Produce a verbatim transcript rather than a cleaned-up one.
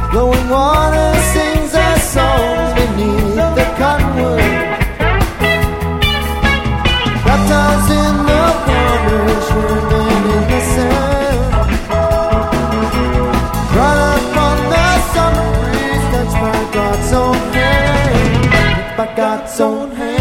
Glowing water sings our songs beneath the cottonwood. Baptized in the corners, swimming in the sand. Right up on the summer breeze, touched by God's own hand. Touched by God's own hand.